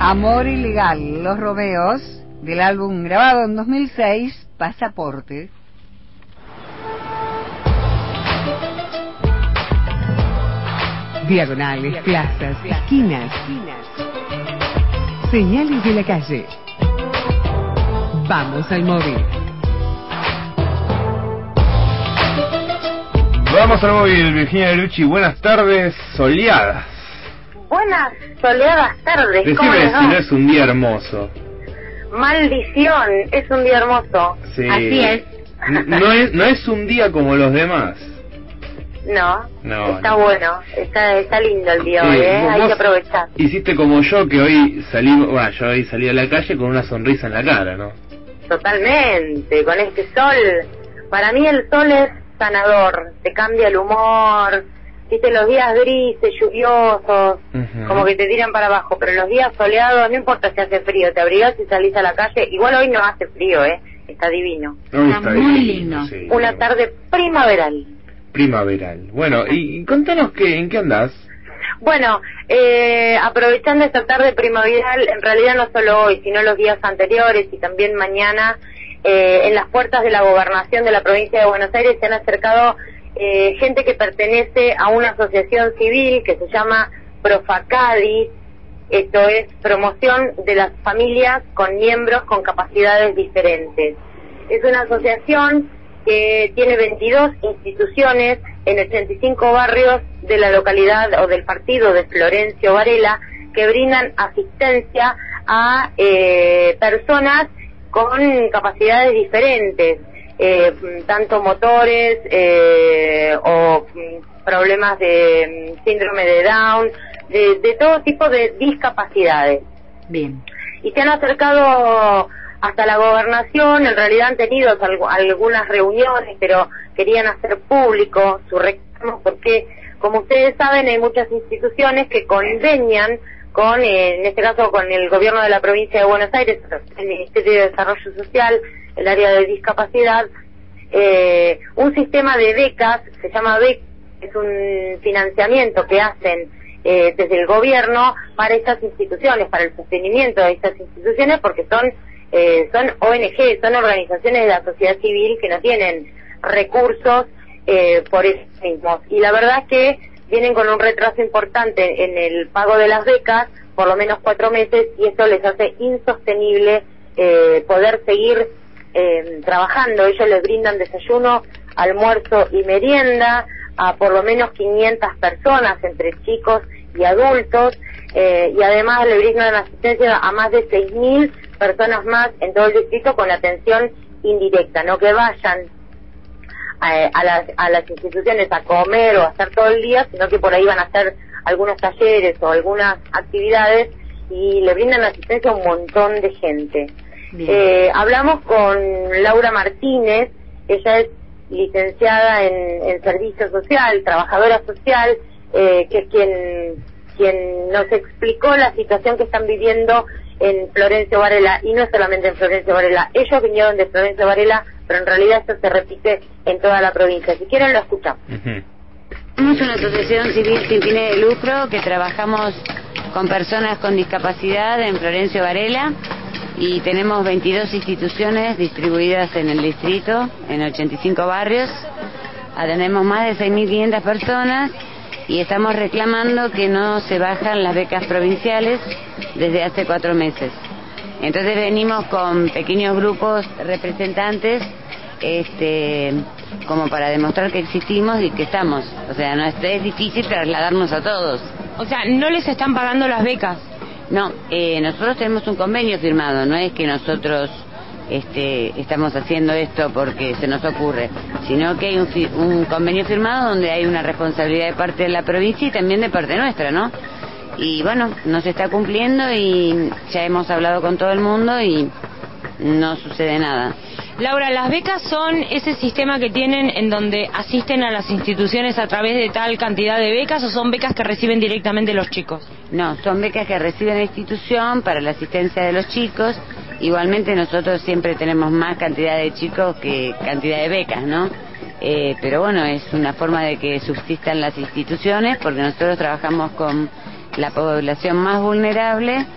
Amor Ilegal, Los Romeos, del álbum grabado en 2006, Pasaporte. Diagonales, plazas, esquinas, señales de la calle. Vamos al móvil. Vamos al móvil, Virginia Lucci. Buenas tardes, soleadas. Buenas soleadas tardes. Decime si no es un día hermoso. Maldición, es un día hermoso. Sí. Así es. No es un día como los demás. No, está bueno, está lindo el día hoy, hay que aprovechar. Hiciste como yo, que hoy yo hoy salí a la calle con una sonrisa en la cara, ¿no? Totalmente, con este sol. Para mí el sol es sanador, te cambia el humor. Viste, los días grises, lluviosos, como que te tiran para abajo, pero los días soleados, no importa si hace frío, te abrigás y salís a la calle. Igual hoy no hace frío, está divino. Está muy lindo. Sí, una tarde primaveral. Bueno, y contanos en qué andás. Bueno, aprovechando esta tarde primaveral, en realidad no solo hoy, sino los días anteriores y también mañana, en las puertas de la gobernación de la provincia de Buenos Aires se han acercado gente que pertenece a una asociación civil que se llama Profacadis. Esto es Promoción de las Familias con Miembros con Capacidades Diferentes. Es una asociación que tiene 22 instituciones en 85 barrios de la localidad o del partido de Florencio Varela, que brindan asistencia a personas con capacidades diferentes, tanto motores o problemas de síndrome de Down, de todo tipo de discapacidades. Bien. Y se han acercado hasta la gobernación. En realidad han tenido algunas reuniones, pero querían hacer público su reclamo porque, como ustedes saben, hay muchas instituciones que convenian con, en este caso, con el gobierno de la provincia de Buenos Aires, el Ministerio de Desarrollo Social, el área de discapacidad, un sistema de becas, se llama BEC, es un financiamiento que hacen desde el gobierno para estas instituciones, para el sostenimiento de estas instituciones, porque son ONG, son organizaciones de la sociedad civil que no tienen recursos por eso mismo. Y la verdad es que vienen con un retraso importante en el pago de las becas, por lo menos 4 meses, y esto les hace insostenible poder seguir trabajando. Ellos les brindan desayuno, almuerzo y merienda a por lo menos 500 personas, entre chicos y adultos, y además le brindan asistencia a más de 6.000 personas más en todo el distrito con atención indirecta, no que vayan a las instituciones a comer o a estar todo el día, sino que por ahí van a hacer algunos talleres o algunas actividades y le brindan asistencia a un montón de gente. Hablamos con Laura Martínez, ella es licenciada en servicio social, trabajadora social, que es quien nos explicó la situación que están viviendo en Florencio Varela, y no solamente en Florencio Varela. Ellos vinieron de Florencio Varela, pero en realidad esto se repite en toda la provincia. Si quieren lo escuchamos. Somos una asociación civil sin fines de lucro que trabajamos con personas con discapacidad en Florencio Varela y tenemos 22 instituciones distribuidas en el distrito, en 85 barrios. Atendemos más de 6.500 personas y estamos reclamando que no se bajan las becas provinciales desde hace 4 meses. Entonces venimos con pequeños grupos representantes, como para demostrar que existimos y que estamos. O sea, no es difícil trasladarnos a todos. O sea, ¿no les están pagando las becas? No, nosotros tenemos un convenio firmado, no es que nosotros estamos haciendo esto porque se nos ocurre, sino que hay un convenio firmado donde hay una responsabilidad de parte de la provincia y también de parte nuestra, ¿no? Y bueno, no se está cumpliendo y ya hemos hablado con todo el mundo y no sucede nada. Laura, ¿las becas son ese sistema que tienen en donde asisten a las instituciones a través de tal cantidad de becas o son becas que reciben directamente los chicos? No, son becas que reciben la institución para la asistencia de los chicos. Igualmente nosotros siempre tenemos más cantidad de chicos que cantidad de becas, ¿no? Pero bueno, es una forma de que subsistan las instituciones porque nosotros trabajamos con la población más vulnerable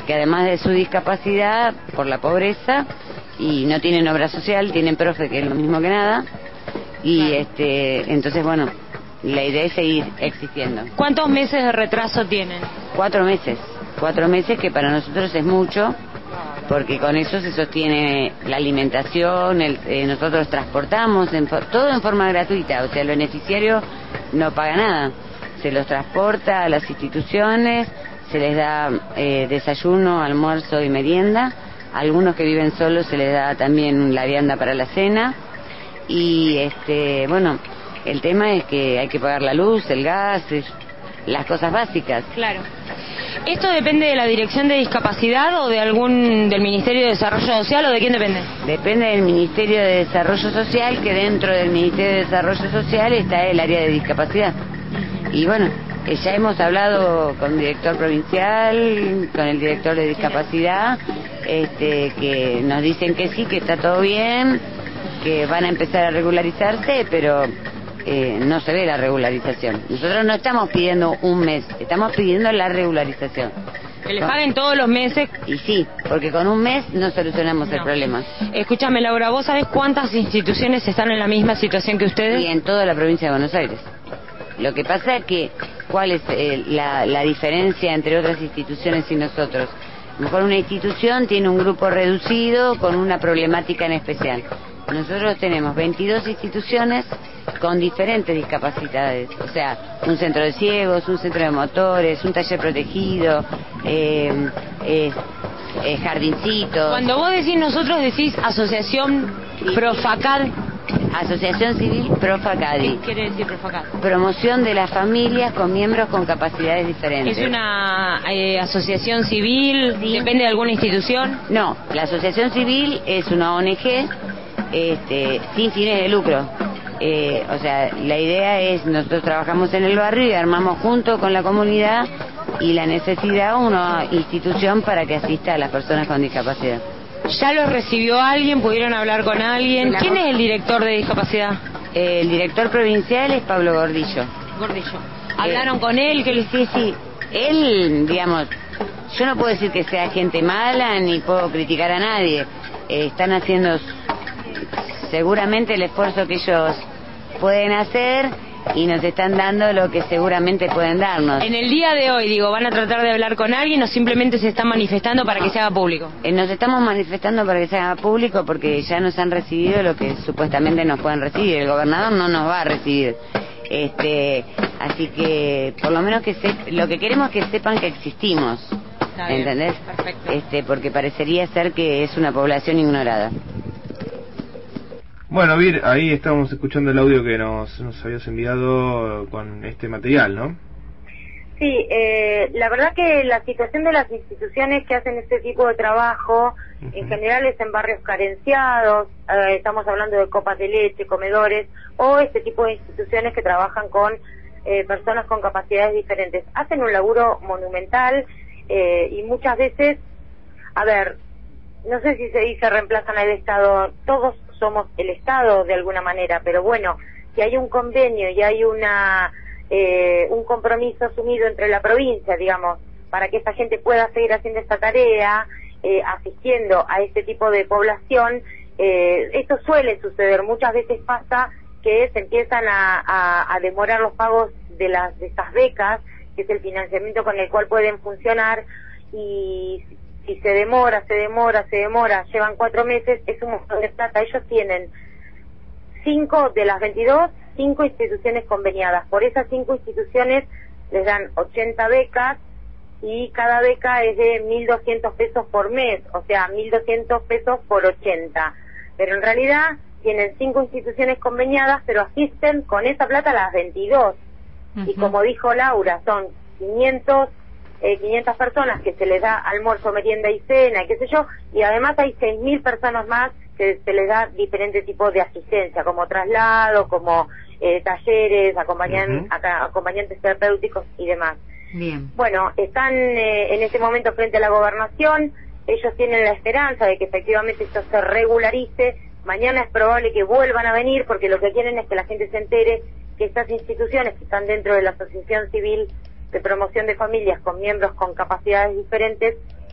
porque además de su discapacidad, por la pobreza, y no tienen obra social, tienen profe, que es lo mismo que nada, y entonces bueno, la idea es seguir existiendo. ¿Cuántos meses de retraso tienen? 4 meses, que para nosotros es mucho, porque con eso se sostiene la alimentación, nosotros transportamos, todo en forma gratuita, o sea, el beneficiario no paga nada, se los transporta a las instituciones, se les da desayuno, almuerzo y merienda, a algunos que viven solos se les da también la vianda para la cena, y bueno, el tema es que hay que pagar la luz, el gas, las cosas básicas. Claro. ¿Esto depende de la Dirección de Discapacidad o del Ministerio de Desarrollo Social o de quién depende? Depende del Ministerio de Desarrollo Social, que dentro del Ministerio de Desarrollo Social está el área de discapacidad. Y bueno, ya hemos hablado con el director provincial, con el director de discapacidad, que nos dicen que sí, que está todo bien, que van a empezar a regularizarse, pero no se ve la regularización. Nosotros no estamos pidiendo un mes, estamos pidiendo la regularización. Que les paguen todos los meses. Y sí, porque con un mes no solucionamos el problema. Escúchame, Laura, ¿vos sabés cuántas instituciones están en la misma situación que ustedes? Y en toda la provincia de Buenos Aires. Lo que pasa es que, ¿cuál es la diferencia entre otras instituciones y nosotros? A lo mejor una institución tiene un grupo reducido con una problemática en especial. Nosotros tenemos 22 instituciones con diferentes discapacidades, o sea, un centro de ciegos, un centro de motores, un taller protegido, jardincitos. Cuando vos decís nosotros, decís Asociación Profacad. Asociación Civil Profacadi. ¿Qué quiere decir Profacad? Promoción de las familias con miembros con capacidades diferentes. ¿Es una asociación civil? Sí. ¿Depende de alguna institución? No, la Asociación Civil es una ONG sin fines de lucro. O sea, la idea es, nosotros trabajamos en el barrio y armamos junto con la comunidad y la necesidad una institución para que asista a las personas con discapacidad. ¿Ya los recibió alguien? ¿Pudieron hablar con alguien? ¿Quién es el director de discapacidad? El director provincial es Pablo Gordillo. ¿Hablaron con él? ¿Qué les... Sí. Él, digamos, yo no puedo decir que sea gente mala ni puedo criticar a nadie. Están haciendo seguramente el esfuerzo que ellos pueden hacer y nos están dando lo que seguramente pueden darnos. En el día de hoy, digo, ¿van a tratar de hablar con alguien o simplemente se están manifestando para que se haga público? Nos estamos manifestando para que se haga público porque ya nos han recibido lo que supuestamente nos pueden recibir. El gobernador no nos va a recibir. Así que por lo menos lo que queremos es que sepan que existimos. ¿Entendés? Perfecto. Porque parecería ser que es una población ignorada. Bueno, Vir, ahí estábamos escuchando el audio que nos habías enviado con este material, ¿no? Sí, la verdad que la situación de las instituciones que hacen este tipo de trabajo, en general es en barrios carenciados, estamos hablando de copas de leche, comedores, o este tipo de instituciones que trabajan con personas con capacidades diferentes. Hacen un laburo monumental y muchas veces, a ver, no sé si se dice reemplazan al Estado, todos somos el Estado de alguna manera, pero bueno, si hay un convenio y hay un compromiso asumido entre la provincia, digamos, para que esta gente pueda seguir haciendo esta tarea, asistiendo a este tipo de población, esto suele suceder. Muchas veces pasa que se empiezan a demorar los pagos de estas becas, que es el financiamiento con el cual pueden funcionar, y si se demora, llevan 4 meses, es un montón de plata. Ellos tienen 5 de las 22, 5 instituciones conveniadas. Por esas 5 instituciones les dan 80 becas y cada beca es de 1.200 pesos por mes, o sea, 1.200 pesos por 80. Pero en realidad tienen 5 instituciones conveniadas, pero asisten con esa plata a las 22. Y como dijo Laura, son 500 personas que se les da almuerzo, merienda y cena, y qué sé yo, y además hay 6.000 personas más que se les da diferentes tipos de asistencia, como traslado, como talleres, acompañantes terapéuticos y demás. Bien. Bueno, están en este momento frente a la gobernación, ellos tienen la esperanza de que efectivamente esto se regularice. Mañana es probable que vuelvan a venir, porque lo que quieren es que la gente se entere que estas instituciones que están dentro de la Asociación Civil de Promoción de Familias con miembros con capacidades diferentes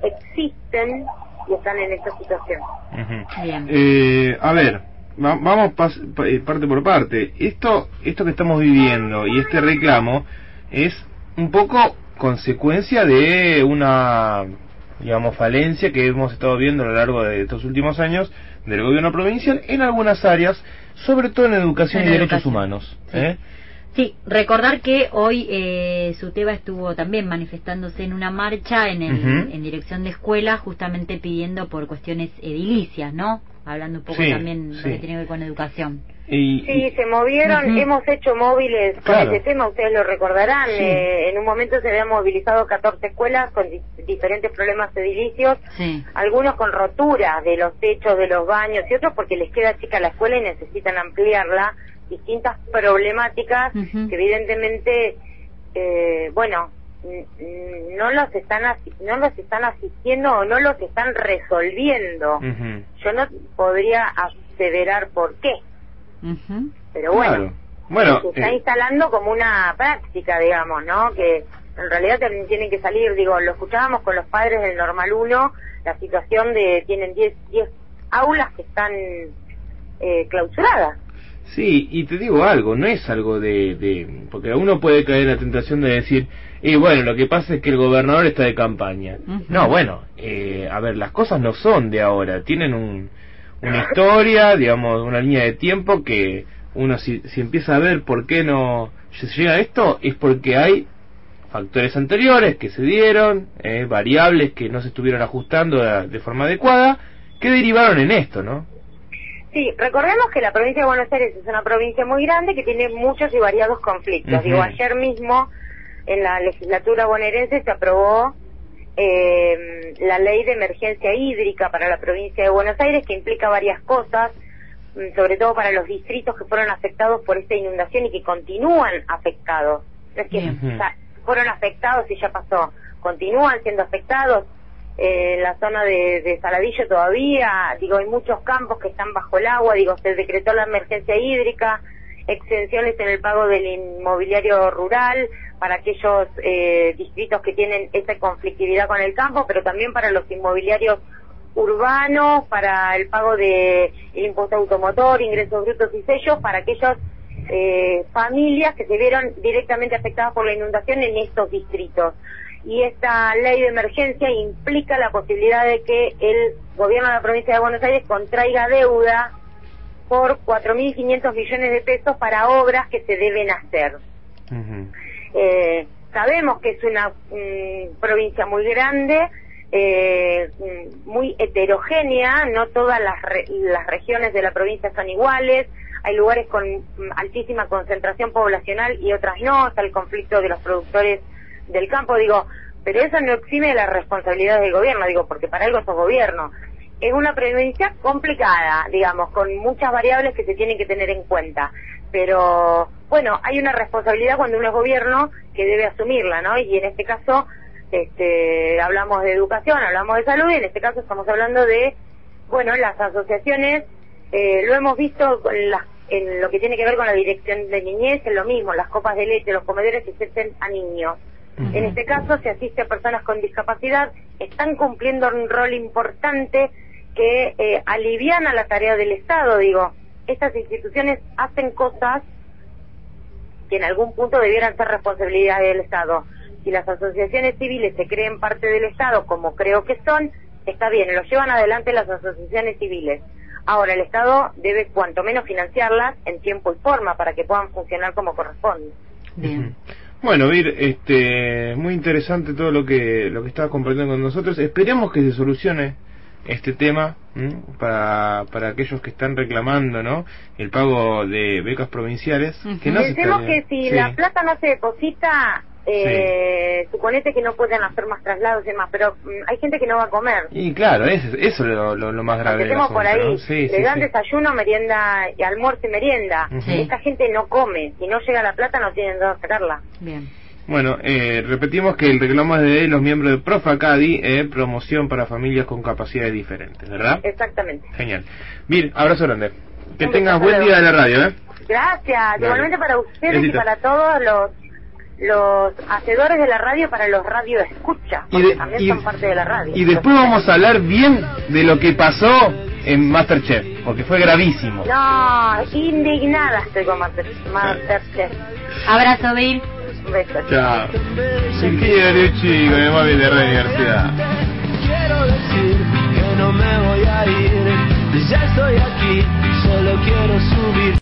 existen y están en esta situación. Bien. A ver, vamos parte por parte. Esto que estamos viviendo y este reclamo es un poco consecuencia de una, digamos, falencia que hemos estado viendo a lo largo de estos últimos años del gobierno provincial en algunas áreas, sobre todo en educación y derechos humanos. Sí, recordar que hoy SUTEBA estuvo también manifestándose en una marcha en dirección de escuelas, justamente pidiendo por cuestiones edilicias, ¿no? Hablando un poco también de lo que tiene que ver con educación. Sí, se movieron, hemos hecho móviles con este tema, ustedes lo recordarán. En un momento se habían movilizado 14 escuelas con diferentes problemas edilicios, algunos con rotura de los techos, de los baños y otros porque les queda chica la escuela y necesitan ampliarla. Distintas problemáticas que evidentemente no los están asistiendo o no los están resolviendo. Yo no podría aseverar por qué, pero bueno, se está instalando como una práctica, digamos, ¿no? Que en realidad tienen que salir, digo, lo escuchábamos con los padres del Normal 1, la situación de tienen 10 aulas que están clausuradas. Sí, y te digo algo, no es algo porque uno puede caer en la tentación de decir, bueno, lo que pasa es que el gobernador está de campaña. No, bueno, a ver, las cosas no son de ahora, tienen una historia, digamos, una línea de tiempo que uno si empieza a ver por qué no se llega a esto, es porque hay factores anteriores que se dieron, variables que no se estuvieron ajustando de forma adecuada, que derivaron en esto, ¿no? Sí, recordemos que la provincia de Buenos Aires es una provincia muy grande que tiene muchos y variados conflictos. Digo, ayer mismo en la legislatura bonaerense se aprobó la ley de emergencia hídrica para la provincia de Buenos Aires, que implica varias cosas, sobre todo para los distritos que fueron afectados por esta inundación y que continúan afectados. No es que fueron afectados y ya pasó, continúan siendo afectados. La zona de Saladillo todavía, digo, hay muchos campos que están bajo el agua, digo, se decretó la emergencia hídrica, exenciones en el pago del inmobiliario rural para aquellos distritos que tienen esa conflictividad con el campo, pero también para los inmobiliarios urbanos, para el pago de el impuesto automotor, ingresos brutos y sellos, para aquellas familias que se vieron directamente afectadas por la inundación en estos distritos. Y esta ley de emergencia implica la posibilidad de que el gobierno de la provincia de Buenos Aires contraiga deuda por 4.500 millones de pesos para obras que se deben hacer. Sabemos que es una provincia muy grande, muy heterogénea, no todas las regiones de la provincia son iguales, hay lugares con altísima concentración poblacional y otras no, está el conflicto de los productores del campo, digo, pero eso no exime de la responsabilidad del gobierno, digo, porque para algo sos gobierno. Es una provincia complicada, digamos, con muchas variables que se tienen que tener en cuenta, pero bueno, hay una responsabilidad cuando uno es gobierno que debe asumirla, ¿no? Y en este caso, hablamos de educación, hablamos de salud, y en este caso estamos hablando de, bueno, las asociaciones, lo hemos visto en lo que tiene que ver con la dirección de niñez, es lo mismo, las copas de leche, los comedores que asisten a niños. En este caso se asiste a personas con discapacidad, están cumpliendo un rol importante que aliviana la tarea del Estado, digo, estas instituciones hacen cosas que en algún punto debieran ser responsabilidad del Estado. Si las asociaciones civiles se creen parte del Estado, como creo que son, está bien, lo llevan adelante las asociaciones civiles. Ahora, el Estado debe cuanto menos financiarlas en tiempo y forma para que puedan funcionar como corresponde. Bien. Bueno, Vir, muy interesante todo lo que estabas compartiendo con nosotros. Esperemos que se solucione este tema para aquellos que están reclamando, ¿no?, el pago de becas provinciales. Que no pensemos que si la plata no se deposita, suponete que no pueden hacer más traslados y demás, pero hay gente que no va a comer. Y claro, eso es lo más grave del asunto, por ahí, ¿no? le dan desayuno, merienda, y almuerzo y merienda. Esta gente no come, si no llega la plata no tienen dónde sacarla. Bien. Bueno, repetimos que el reclamo es de los miembros de Profacadi, promoción para familias con capacidades diferentes, ¿verdad? Exactamente. Genial. Vir, abrazo grande. Que tengas buen día de la radio, Gracias, igualmente para ustedes y para todos los hacedores de la radio para los radioescuchas, porque también son parte de la radio. Y después vamos a hablar bien de lo que pasó en Masterchef, porque fue gravísimo. No, indignada estoy con Masterchef. Abrazo, Bill. Un beso. Chao. Se quiere, chico, me voy de la universidad. Quiero decir que no me voy a ir, ya estoy aquí, solo quiero subir.